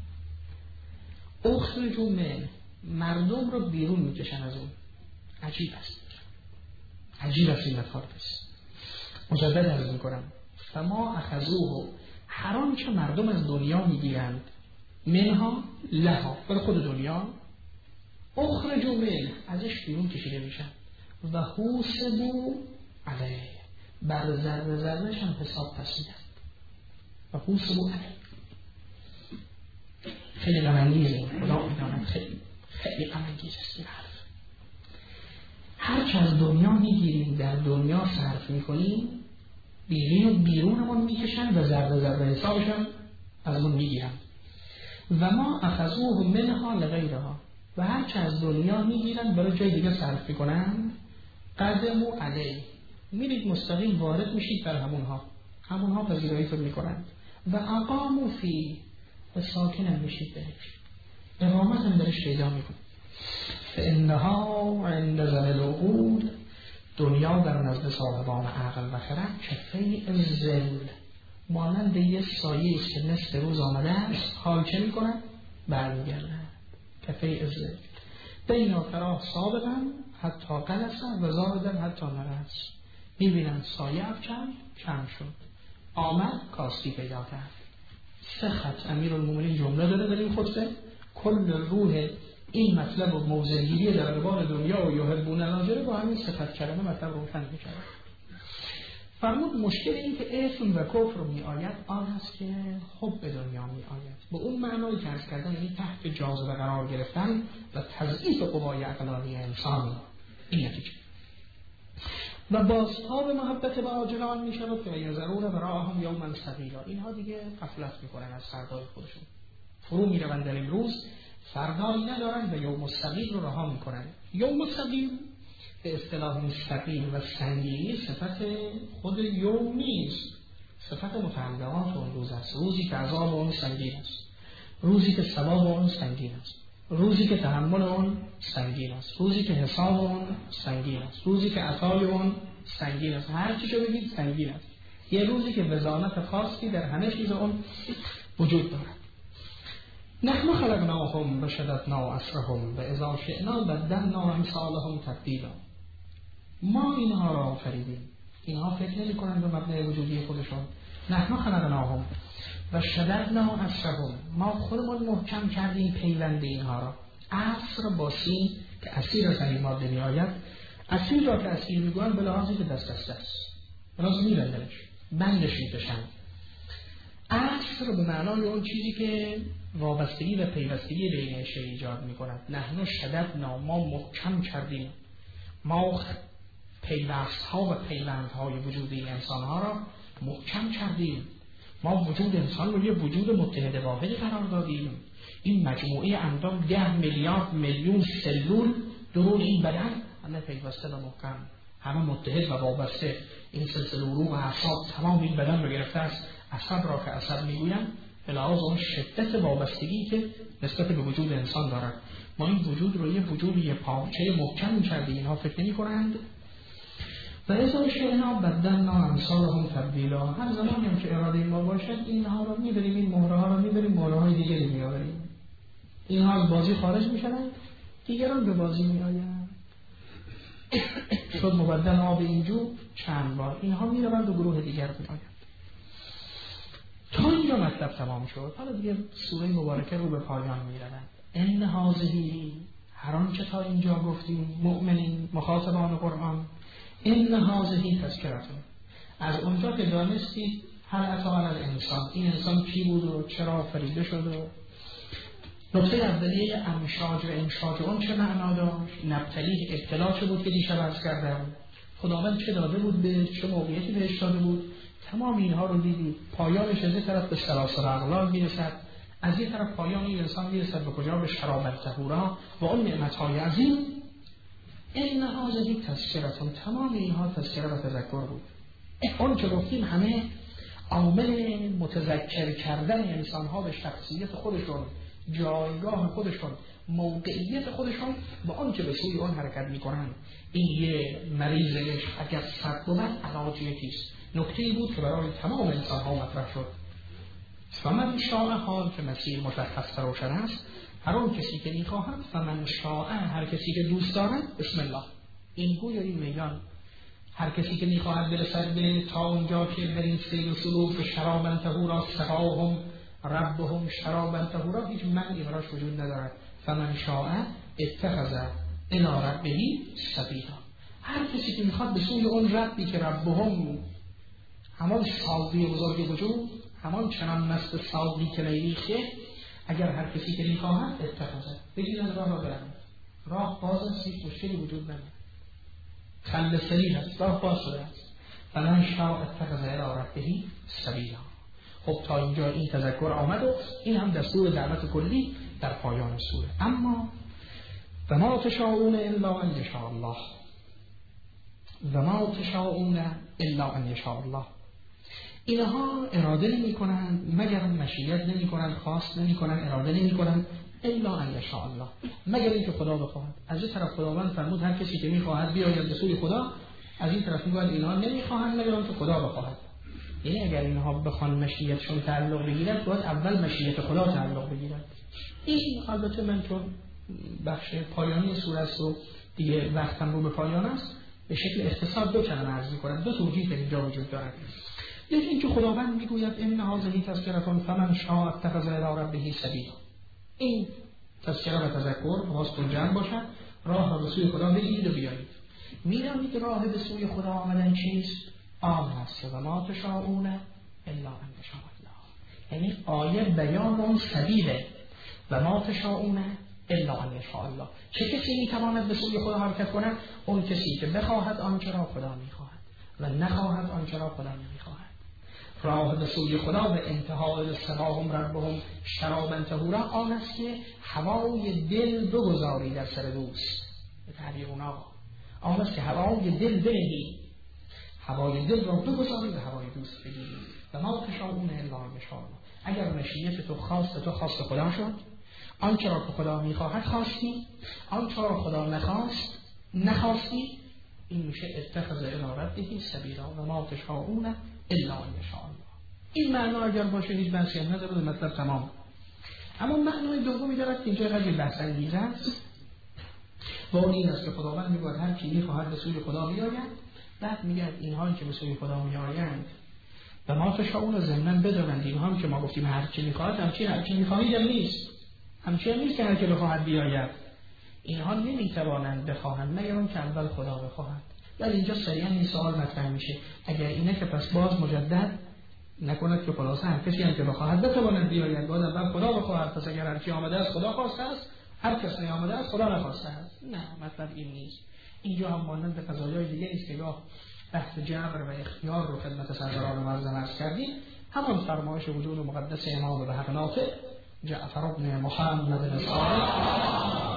اخرجوا من، مردم رو بیرون میکشن از اون. عجیب است، عجیب است این مطالب است. مجدد عرض میکنم فما اخذوه، هر آنچه مردم از دنیا میگیرند، منها لها، برای خود دنیا، اخرجوا من، ازش بیرون کشیده میشن. و حوسبوا علیه، بر ذره ذرهش هم حساب پس میدن. و حوسبوا علیه. خیلی غم‌انگیزه، خدا میداند خیلی خیلی غم‌انگیز است این حرف. هر چه از دنیا میگیریم در دنیا صرف میکنیم، بیرون بیرونمون میکشن و ذره ذره حسابشم ازمون میگیرن. و ما اخذوه منها لغیرها، و هر چه از دنیا میگیرن برای جای دیگه صرف میکنن. قدموا علیه، میرید مستقیم وارد میشید بر همونها، همونها پذیراییتون میکنند. و اقاموا فی، و ساکن هم میشید درش، اقامت هم درش پیدا میکنید. فانها عند ذوی العقول، دنیا در نزد صاحبان عقل و خرد کفه الظل، مانند یه سایه است که نصف روز آمده است، حال چه میکنن؟ برمیگردن. کفه الظل بینا فراه ثابتن حتی قلسن و زادن حتی نرس. میبینن سایه افکن کم شد، آمد کاستی پیدا کرد. سه خط امیرالمومنین جمله داره در این خطبه. کل روح این مطلب و موضع‌گیری در قبال دنیا و یحبون الآخرة با همین صفت کلمه مطلب روشن می‌کنه. فرمود مشکل این که اسم و کفر می آید آن است که حب به دنیا می آید، به اون معنایی که عرض کردن یعنی تحت جاذبه قرار گرفتن و تضعیف قوای عقلانی انسان. این نتیجه و بازتاب محبت به آجران می شود که یه ضرور براهم یوما ثقیلا، اینها دیگه غفلت می کنن از فردای خودشون، فرو می روند در امروز، فردایی ندارن و یوم الثقیل رو رها می کنن. یوم الثقیل به اصطلاح ثقیل و سنگینی صفت خود یوم نیست، صفت متعلقات اون روز است. روزی که عذاب اون سنگین است، روزی که ثواب اون سنگین است، روزی که تحمل اون سنگین است، روزی که حساب اون سنگین است، روزی که عطای اون سنگین است. هر چی شو بگید سنگین است. یه روزی که وزانت خاصی در همه چیز اون وجود دارد. نحن خلقناهم و شددنا اسرهم و اذا شئنا بدلنا امثالهم تبدیلا. ما اینها را آفریدیم. اینها فکر نمی کنند به مبنای وجودی خودشون. نحن خلقناهم و شددنا اسرهم، ما خودمون محکم کردیم پیوند اینها را. اسر با سین که اسیر از این ماده می آید، اسیر را که اسیر می گویند به لحاظی که دست دست است، به لحاظ می بندنش، بندش می کشند. اسر به معنای اون چیزی که وابستگی و پیوستگی بین شی ایجاد می کند. نحن شددنا، ما محکم کردیم، ما پیوست ها و پیوند های وجودی انسان ها را محکم کردیم، ما وجود انسان رو یه وجود متحد واحدی قرار دادیم. این مجموعه اندام ده میلیارد میلیون سلول درون این بدن همه پیوسته و محکم، همه متحد و وابسته. این سلسله عروق و اعصاب تمام این بدن رو گرفته است. عصب را که عصب میگویند به لحاظ اون شدت وابستگی که نسبت به وجود انسان دارد. ما این وجود رو یه وجود یه پارچه محکم کردیم، اینها فکر نمی کنند. و اذا شئنا بدلنا امثالهم تبدیلا، هر زمانی هم که اراده ما باشد اینها رو میبریم، این مهره ها رو میبریم، مهره های دیگری میآوریم. اینها از بازی خارج میشنند، دیگران به بازی میآیند. شد مبدل آب اینجو چند بار، اینها میروند و گروه دیگر میآیند. تا اینجا مطلب تمام شد. حالا دیگه سوره مبارکه رو به پایان میروند. ان هذه، هر آنچه تا اینجا گفتیم مؤمنین مخاطبان قرآن، این هذه تذکرتون، از اونجا که دانستید هل اتی علی الانسان، این انسان کی بود و چرا فریده شد و نقطه اولیه امشاج و انشاج اون چه معنا داشت، نبتلیه ابتلا چه بود که دیشب عرض کردم، خداوند چه داده بود به چه موقعیتی بهش داده بود. تمام اینها رو دیدید. پایانش از این طرف به سلاسل اغلال میرسد، از این طرف پایان این انسان میرسد به کجا؟ به شراب طهورا و اون نعمت‌های عظیم. این هذه تذکرتون، تمام اینها تذکره و تذکر بود. اون که گفتیم همه عامل متذکر کردن انسان‌ها به شخصیت خودشون، جایگاه خودشون، موقعیت خودشون با آن که به سوی آن حرکت می‌کنند. این یه مریض عشق اگر صد بود علاج یکیست. نکته‌ای بود که برای تمام انسان‌ها مطرح شد. فمن شاء، حال که مسیر مشخص و روشن است، هر اون کسی که می‌خواهد، فمن شاء، هر کسی که دوست دارد، بسم الله، این گوی و این میگان، هر کسی که می‌خواهد برسد به تا اونجا که در این سیر و سلوک شرابا طهورا سقاهم ربهم شرابا طهورا، هیچ معنی براش وجود ندارد. فمن شاء اتخذ الی ربه سبیلا، هر کسی که می‌خواد به سوی اون ربی که ربهم، همان ساقی بزرگ وجود، همان چنان مست ساقی که نیریخه، اگر هر کسی که می‌خواهد اتخذه، بگید از راه را برند. راه باز است، هیچ مشکلی وجود ندارد، خل سریع است، راه باز شده است. فمن شاء اتخذ الی ربه سبیلا. خب تا اینجا این تذکر آمد و این هم دستور دعوت کلی در پایان سوره. اما و ما تشاءون الا ان یشاء الله، و ما تشاءون الا ان یشاء الله، اینها اراده نمی کنند مگر مشیت نمی کنند، خواست نمی کنند، اراده نمی کنند الا ان یشاء الله، مگر اینکه خدا بخواهد. از این طرف خداوند فرمود هر کسی که میخواهد بیاید به سوی خدا، از این طرف میگوید اینها نمیخواهند مگر اینکه خدا بخواهد. یعنی اگر اینها بخوان مشیتشون تعلق بگیرد، باید اول مشیت خدا تعلق بگیرد. این البته من چون بخش پایانی سوره است و دیگه وقتم رو به پایان است، به شکل اختصار دو کلمه عرض می‌کنم. دو توجیه در اینجا وجود دارد. یکی اینکه خداوند میگوید ان هذه تذکرة فمن شاء اتخذ الی ربه سبیلا، این تذکره و تذکر واسه جمع باشد، راه به سوی خدا بگیرید و بیایید. میدانید راه به سوی خدا آمدن چیست؟ آن است و ما تشاءون الا ان یشاء الله. یعنی آیه بیان اون سبیله و ما تشاءون الا ان یشاء الله. چه کسی میتواند به سوی خدا حرکت کند؟ اون کسی که بخواهد آنچه را خدا میخواهد و نخواهد آنچه را خدا نمیخواهد. راه به سوی خدا به انتهای سراهم ربهم شرابا طهورا آن است که هوای دل بگذاری در سر دوست. به تعبیر اونا آن است که هوای دل بگیری، هوای دل را بگذاری و هوای دوست بگیری. و ما تشاءون الا ان یشاء الله. اگر مشیت تو خواست تو خواست خدا شد، آنچه را که خدا میخواهد خواستی، آنچه را خدا نخواست نخواستی، این میشه اتخذ الی ربه سبیلا و ما تشاءون الا ان یشاء الله. این معنا اگر باشه هیچ بحثی هم نداره، مطلب تمام. اما معنای دومی دارد که اینجا خیلی بحث انگیز است و اون این است که خداوند میگوید هر کی میخواهد به سوی خدا بیاید، بعد میگه اینها که به سوی خدا میآیند و ما تشاءون ضمن بدانند اینها که ما گفتیم هر کی میخواهد، همچین هر کی میخواهید هم نیست، همچین نیست که هر کی بخواهد بیاید. اینها نمیتوانند بخواهند مگر اون که اول خدا بخواهد. ولی اینجا سریعا این سوال مطرح میشه، اگر اینه که پس باز مجدد نکند که خلاصه هر کسی هم که بخواهد بتواند بیاید، باید اول خدا بخواهد. پس اگر هر کی آمده است خدا خواسته است، هر کس نیامده است خدا نخواسته است. نه، مطلب این نیست. اینجا هم مانند قضایای دیگه است که گاه بحث جبر و اختیار رو خدمت سروران معظم عرض کردیم. همان فرمایش وجود مقدس امام به حق ناطق جعفر بن محمد الصادق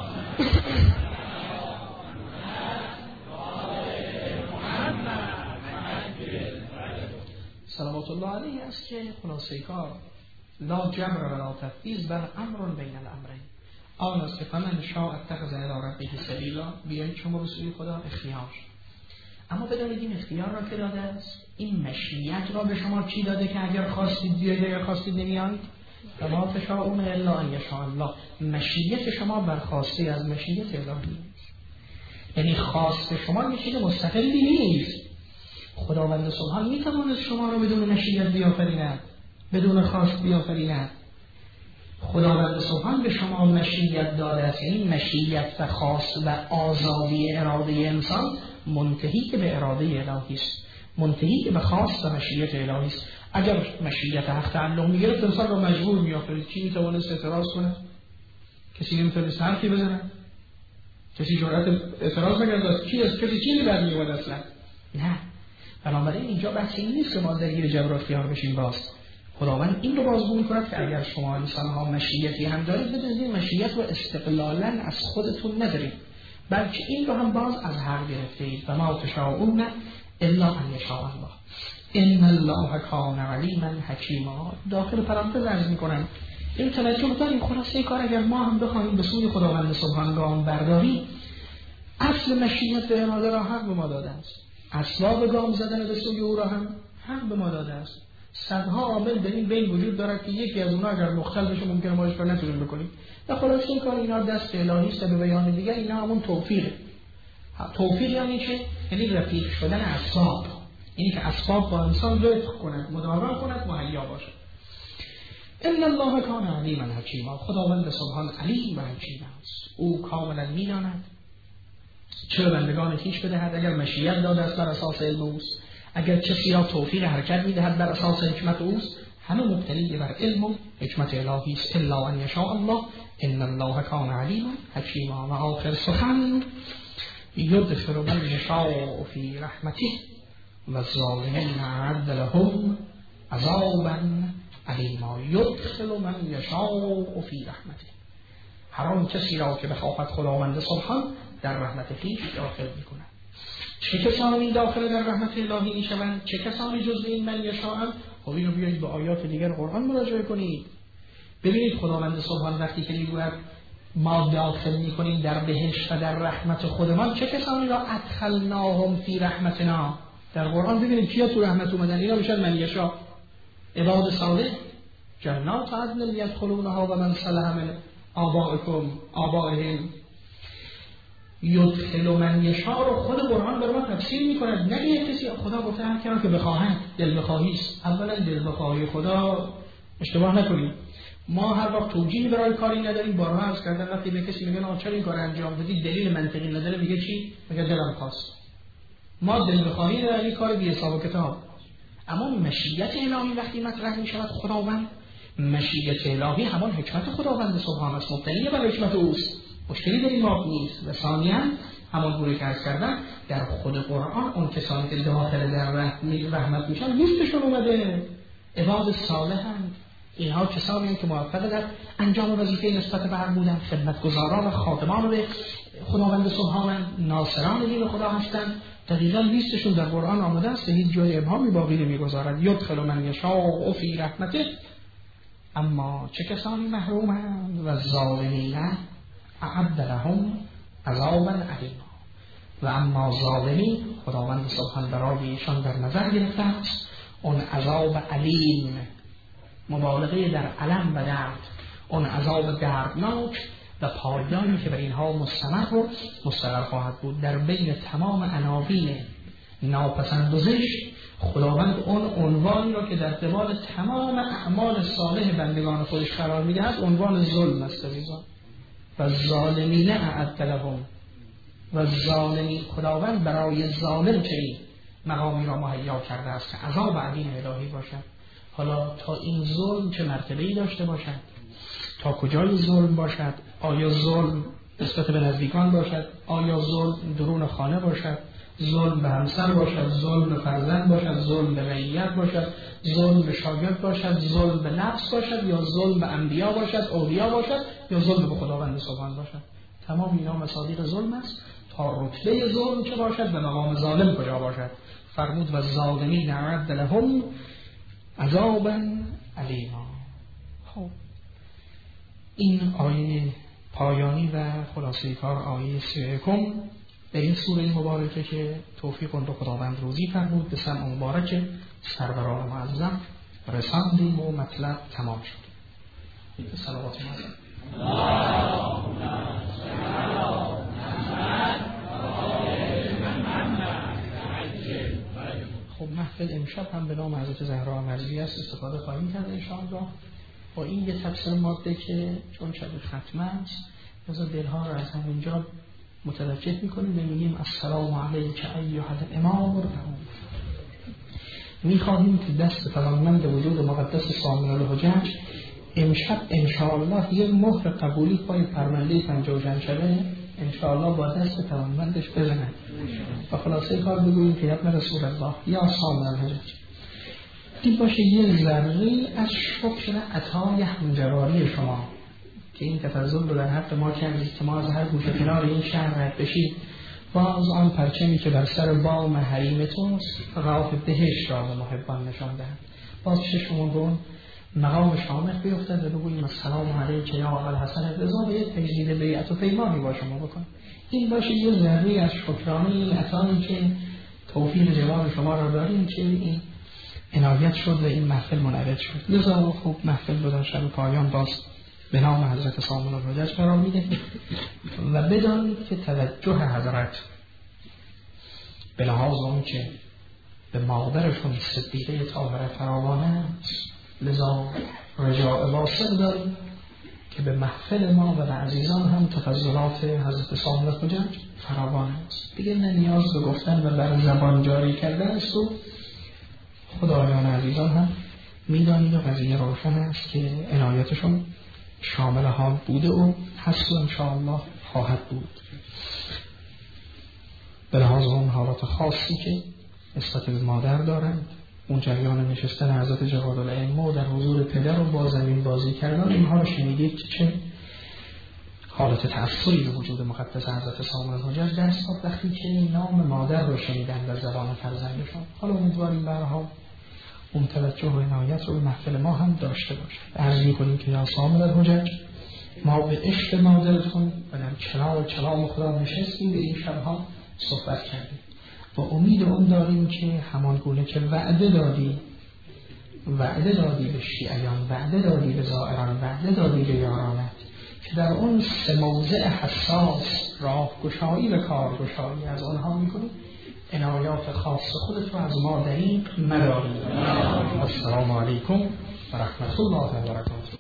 صلوات الله علیه است که خلاصه کار لا جبر ولا تفویض بل امر بین الامرین. آن است که فمن شاء اتخذ الی ربه سبیلا، بیایید شما به سوی خدا اختیار. اما بدانید این اختیار را که داده است، این مشیت را به شما چی داده که اگر خواستید بیایید اگر خواستید نمیایید؟ و ما تشاءون الا ان یشاء الله. مشیت شما برخواسته از مشیت الهی، یعنی خواست شما یه چیز مستقلی نیست. خداوند سبحان میتواند شما را بدون مشیت بیافریند، بدون خواست بیافریند. خداوند سبحان به شما مشیت داده است. این مشیت و خاص و آزادی اراده انسان منتهی که به اراده الهی است، منتهی که به خاص و مشیت الهی است. اگر مشیت حق تعلق میگرفت انسان را مجبور میآفرید، کی میتوانست اعتراض کنه؟ کسی نمیتونست حرفی بزنه؟ کسی جرأت اعتراض نکرد؟ کی است؟ کسی چیزی برمی‌آورد اصلا؟ نه. بنابراین اینجا بحث این نیست که ما درگیر جبر و اختیار بشیم. باز خداوند این رو بازگو می‌کند که اگر شما انسان‌ها مشیتی هم دارید، بدونید این مشیت رو استقلالاً از خودتون ندارید، بلکه این رو هم باز از حق گرفتید. و ما تشاءون الا ان یشاء الله ان الله کان علیما حکیما. داخل پرانتز عرض می‌کنم این توجه بکنید، خلاصه کار اگر ما هم بخوایم به سوی خداوند سبحان گام برداریم، اصل مشیت و اراده را حق به ما داده است، اسباب گام زدن به سوی او را هم حق به ما داده است. صدها عامل در این بین وجود دارد که یکی از اونها اگر مختل بشه ممکنه ما هیچ کار نتونیم بکنیم. در خلاصه این کار اینا دست الهی است. به بیان دیگر اینا همون توفیقه. توفیق یعنی چه؟ یعنی رفیق شدن اسباب، یعنی که اسباب با انسان رفق کند، مدارا کند، مهیا باشد. ان الله کان علیما حکیما. خداوند سبحان علیم و حکیم است. او کاملا می‌داند چه بندگان کیش بدهد. اگر مشیت داده است بر اساس علم اوست، اگر کسی را توفیق حرکت می‌دهد بر اساس حکمت اوست، همه مبتنی بر علم و حکمت الهی است. الا ان یشاء الله ان الله کان علیما حکیما. و آخر سخن یدخل من یشاء فی رحمته و الظالمین اعد لهم عذابا علیما. یدخل من یشاء فی رحمته. هر آن کسی را که بخواهد خداوند سبحان در رحمت خویش داخل می‌کند. چه کسانی داخل در رحمت الهی میشوند؟ چه کسانی جزء این من یشاءند؟ خب اینو بیایید به آیات دیگر قرآن مراجعه کنید. ببینید خداوند سبحان وقتی که میگوید ما داخل میکنیم در بهشت و در رحمت خودمان، چه کسانی را ادخلناهم فی رحمتنا در قرآن ببینید کیا تو رحمت اومدن. اینا میشن من یشاء، عباد صالح، جنات عدن یدخلونها و من صلح من آبائکم آبائهم. یدخل من یشاء رو خود قرآن بر ما تفسیر میکند. نه یه کسی خدا گفته هر کسی که بخواهد، دل بخواهی است. اولا دل بخواهی خدا اشتباه نکنید. ما هر وقت توجیهی برای کاری نداریم. بارها عرض کردم وقتی به کسی میگن آ چرا این کار انجام بدی، دلیل منطقی نداره، میگه چی؟ میگه دلم خواست. ما دل بخواهی در این کار بی حساب و کتاب. اما مشیت الهی وقتی مطرح می شود خداوند، مشیت الهی همان حکمت خداوند سبحانه است، مبتنی بر حکمت اوست، مشکلی در این باب نیست. و ثانیاً همان گونه که عرض کردم در خود قرآن اون کسانی که داخل در رحمت میشن لیستشون اومده، عباد صالحند. اینها کسانی هستند که موفق در انجام وظیفه نسبت به هم بودن، خدمتگزاران و خادمان به خداوند سبحانه، ناصران دین خدا هستند. دقیقاً لیستشون در قرآن آمده است، هیچ جای ابهامی باقی نمیگذارد. یدخل من یشاء فی رحمته. اما چه کسانی محرومند؟ و الظالمین اعد لهم عذابا علیما. و اما ظالمین خداوند سبحانه برای ایشان در نظر گرفته است اون عذاب علیم، مبالغه در علم و درد، اون عذاب دردناک و پایانی که بر اینها مستمر و مستقر خواهد بود. در بین تمام عناوین ناپسند و زشت خداوند اون عنوانی را که در قبال تمام اعمال صالح بندگان خودش قرار می‌دهد عنوان ظلم است. و ظالمین اعد لهم. و ظالمین، خداوند برای ظالم چنین مقامی را مهیا کرده است که عذاب علیم الهی باشد. حالا تا این ظلم چه مرتبه‌ای داشته باشد، تا کجای ظلم باشد، آیا ظلم نسبت به نزدیکان باشد، آیا ظلم درون خانه باشد، ظلم به همسر باشد، ظلم به فرزند باشد، ظلم به رعیت باشد، ظلم به شاگرد باشد، ظلم به نفس باشد، یا ظلم به انبیا باشد، اولیاء باشد، یا ظلم به خداوند سبحان باشد، تمام اینا مصادیق ظلم است. تا رتبه ظلم چه باشد و مقام ظالم کجا باشد. فرمود و الظالمین اعد لهم عذابا علیما. خب این آیه پایانی و خلاصه کار آیه سی و یکم در این سوره مبارکه که توفیق اون رو خداوند روزی فرمود به سمع مبارک سروران معظم رساندیم و مطلب تمام شد. صلوات معظم خب محفل امشب هم به نام حضرت زهرا مرضیه است استفاده خواهیم کرد انشاءالله. با این یه تفسیر ماده که چون شب ختمه است بذار دلها را از همینجا متوجه میکنیم، ببینیم السلام علیک ایها الامام الرحوم. میخواهیم که دست فضلمند وجود مقدس سامن الحجج امشب انشاءالله یه مهر قبولی پای پرونده پنجاه و شنبه انشاءالله با دست فضلمندش بزند و خلاصه کار بگوییم که یبن رسول الله یا سامن الحجج این باشه یه ذره از شکر عطای همجواری شما که این تفضل رو در حق ما کردید که ما از هر گوشه کنار این شهر رد بشید، باز آن پرچمی که بر سر بام حریم توست راه بهشت را به محبان نشان دهد. باز چشمون رو مقام شامخ بیفتد و بگوییم السلام علیک یا ابا الحسن رضا و یک تجدید بیعت و پیمانی با شما بکن. این باشه یه ذره از شکرانه این عطایی که توفیق جواب شما را داریم که این عنایت شد و این محفل منعقد شد. لذا خوب محفل رو در شب پایان باز به نام حضرت سامن الحجج قرار میده و بدانید که توجه حضرت به لحاظ اون که به مادرشون صدیقه طاهره فراوانه است، لذا رجاء واصل داریم که به محفل ما و به عزیزان هم تفضلات حضرت سامن الحجج فراوانه است. دیگه نه نیاز به گفتن و بر زبان جاری کردن است و خدایان عزیزان هم میدانید و قضیه روشن است که عنایتشون شامل حال بوده و هست و انشاءالله خواهد بود. به لحاظ اون حالات خاصی که نسبت به مادر دارند، اون جریان نشستن حضرت جواد الائمه در حضور پدر و با زمین بازی کردن، اینها رو شنیدید که چه حالت تأثیری به وجود مقدس حضرت سامن الحجج دست داد وقتی که نام مادر رو شنیدن در زبان فرزندشون. حالا امیدواریم برها اون توجه و عنایت رو به محفل ما هم داشته باشه. عرض می‌کنیم که یا سامن الحجج ما به عشق مادرتون و در کلام کلام خدا نشستیم، به این شبها صحبت کردیم و امید اون داریم که همان گونه که وعده دادی وعده دادی به شیعیان، وعده دادی به زائران، وعده دادی به یارانت که در اون سه موضع حساس راه گشایی و کار گشایی از آنها می‌کنیم، عنایات خاص خودت رو از ما دریغ مدارید. السلام علیکم و رحمت الله و برکاته.